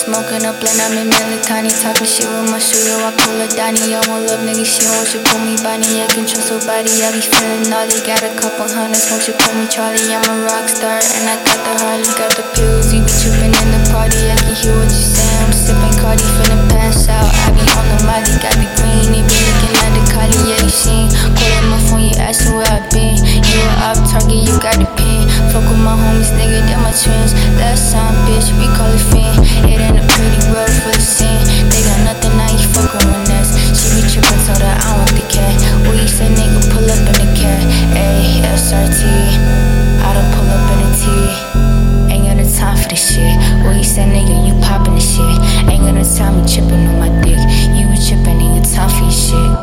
Smoking up blend, I'm in Melatani. Talking shit with my shooter, I call her Donnie. I want love, nigga, she won't you pull me Bonnie. I can trust her body, I be feeling naughty. Got a couple hundreds, won't you call me Charlie? I'm a rock star, and I got the Harley. Got the pills, you be tripping in the party. I can hear what you say, I'm sipping Cardi, finna pass out. I be on the Molly, got me green. They be looking at the Cardi, yeah, you seen. Callin' my phone, you asking where I been. You a off target, you got the pin. Fuck with my homies, nigga, they're my twins. That sound, bitch, we call it fin. It ain't a pretty world full of sin. They got nothing, now you fuckin' with us. She be trippin', told her I want the cat. Well, you said nigga, pull up in the cat. Ayy, SRT, I done pull up in the T. Ain't got no time for this shit. Well, you said nigga, you poppin' the shit. Ain't got no time, you trippin' on my dick. You be trippin', ain't got time for your shit.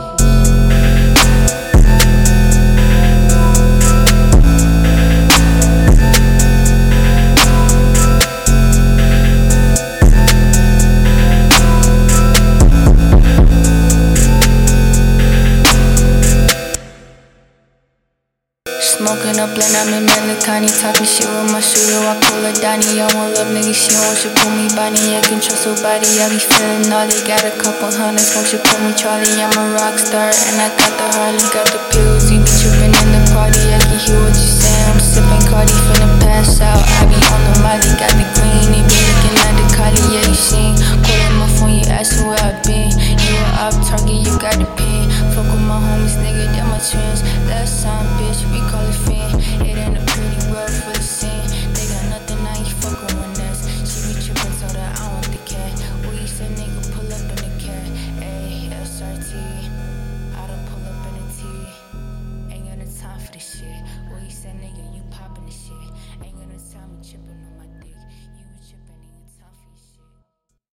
Smoking up blend, I'm in Melatani. Talking shit with my shooter, I call her Donnie. I want love, nigga, she won't you pull me Bonnie. I can trust her body, I be feeling naughty. Got a couple hundreds, won't you call me Charlie? I'm a rock star, and I got the Harley. Got the pills, you be tripping in the party. I can hear what you say, I'm sipping Cardi, finna pass out. I be on the Molly, got me green. They be looking at the Cardi, yeah, you seen. Callin' my phone, you asking where I been. You a off target, you got the pin. Fuck with my homies, nigga, they're my twins. That sound, bitch, we call it fin. It ain't a pretty world full of sin. They got nothing, now you fuckin' with us. She be trippin', told her I want the cat. Well, you said nigga, pull up in the cat. Ayy, SRT, I done pull up in the T. Ain't got no time for this shit. Well, you said nigga, you poppin' the shit. Ain't got no time, you trippin'